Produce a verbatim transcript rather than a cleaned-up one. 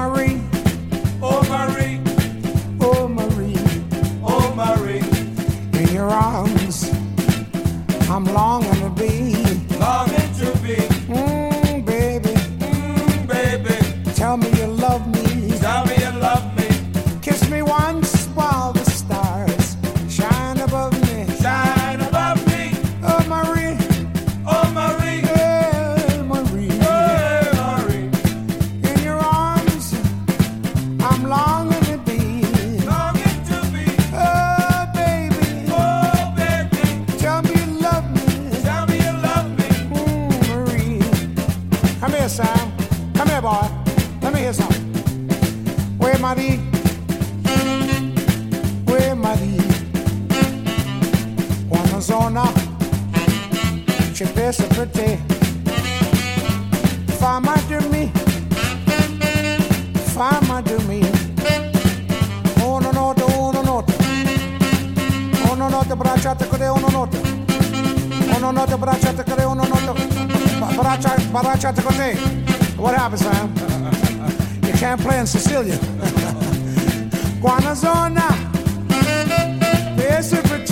Marie, Oh Marie, oh Marie, oh Marie, in your arms I'm longing to be. longing to be, Mmm, baby, mm, baby, tell me you love me. tell me you love me, Kiss me once while the stars shine above me. shine above me, Oh Marie, oh Marie, hey Marie, hey Marie, in your arms I'm longing to be. longing to be, Oh baby, oh baby, tell me you love me. tell me you love me, Mm, Marie, come here, Sam. Come here, boy. Let me hear something. Where Marie? Where Marie? Una zona ci pensa per te. Fammi dirmi, fammi dirmi. Una nota, una nota. Una nota bracciata con te, una nota. Una nota bracciata con te, una nota. Braccia, bracciata con te. What happens, Sam? You can't play in Sicilian. Guanazona, pensa per te.